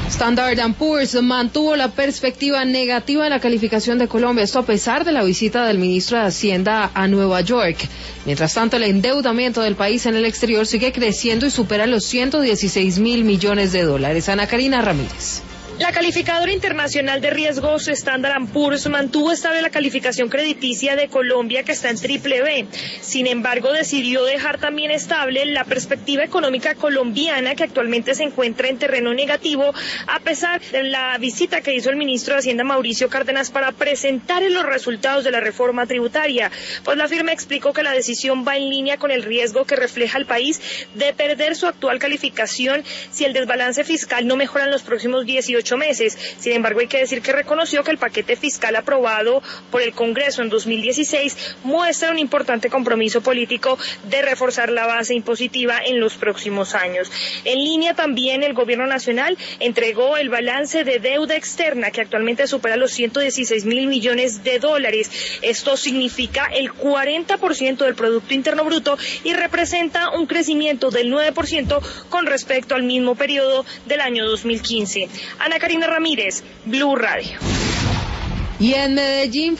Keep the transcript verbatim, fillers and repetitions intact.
Standard and Poor's mantuvo la perspectiva negativa en la calificación de Colombia, esto a pesar de la visita del ministro de Hacienda a Nueva York. Mientras tanto, el endeudamiento del país en el exterior sigue creciendo y supera los ciento dieciséis mil millones de dólares. Ana Karina Ramírez. La calificadora internacional de riesgos Standard and Poor's mantuvo estable la calificación crediticia de Colombia, que está en triple B. Sin embargo, decidió dejar también estable la perspectiva económica colombiana, que actualmente se encuentra en terreno negativo, a pesar de la visita que hizo el ministro de Hacienda Mauricio Cárdenas para presentar los resultados de la reforma tributaria. Pues la firma explicó que la decisión va en línea con el riesgo que refleja el país de perder su actual calificación si el desbalance fiscal no mejora en los próximos dieciocho meses. Sin embargo, hay que decir que reconoció que el paquete fiscal aprobado por el Congreso en dos mil dieciséis muestra un importante compromiso político de reforzar la base impositiva en los próximos años. En línea también, el gobierno nacional entregó el balance de deuda externa, que actualmente supera los ciento dieciséis mil millones de dólares. Esto significa el cuarenta por ciento del Producto Interno Bruto y representa un crecimiento del nueve por ciento con respecto al mismo periodo del año dos mil quince. Ana Karina Ramírez, Blue Radio. Y en Medellín